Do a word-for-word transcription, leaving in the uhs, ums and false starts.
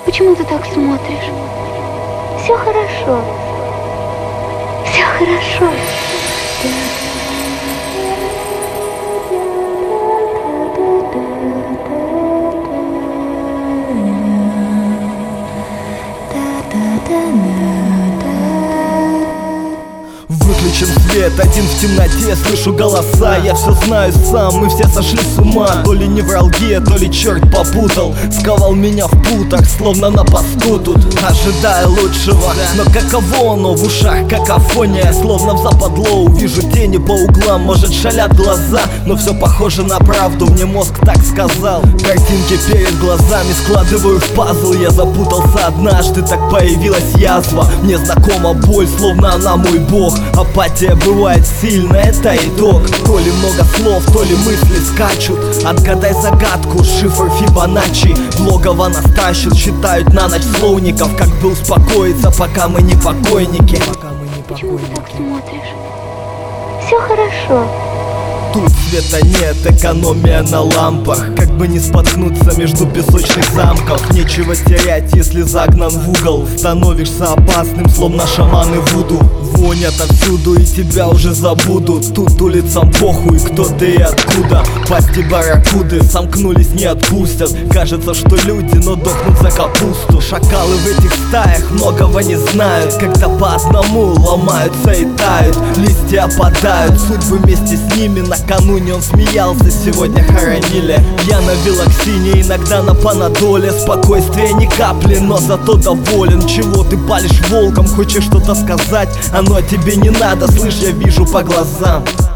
Почему ты так смотришь? Все хорошо. Все хорошо. Выключен свет, один в темноте, слышу голоса. Я все знаю сам, мы все сошли с ума. То ли невралгия, то ли черт попутал. Сковал меня в путах, словно на посту тут, ожидая лучшего. Но каково оно в ушах, какофония. Словно в западлоу, вижу тени по углам. Может шалят глаза, но все похоже на правду. Мне мозг так сказал. Картинки перед глазами складываю в пазл. Я запутался однажды, так появилась язва. Мне знакома боль, словно она мой бог. Апатия бывает сильная, это итог. То ли много слов, то ли мысли скачут. Отгадай загадку, шифр Фибоначчи. В логово нас тащат, считают на ночь слоуников. Как бы успокоиться, пока мы не покойники. Почему ты так смотришь? Все хорошо. Тут света нет, экономия на лампах. Как бы не споткнуться между песочных замков. Нечего терять, если загнан в угол. Становишься опасным, словно шаманы вуду. Вонь отовсюду, и тебя уже забудут. Тут улицам похуй, кто ты и откуда. Пасти барракуды сомкнулись, не отпустят. Кажется, что люди, но дохнут за капусту. Шакалы в этих стаях многого не знают. Когда по одному ломаются и тают. Листья опадают, судьбы вместе с ними. Накануне он смеялся, сегодня хоронили. Я на вилоксине, иногда на панадоле. Спокойствие ни капли, но зато доволен. Чего ты палишь волком, хочешь что-то сказать? Оно тебе не надо, слышь, я вижу по глазам.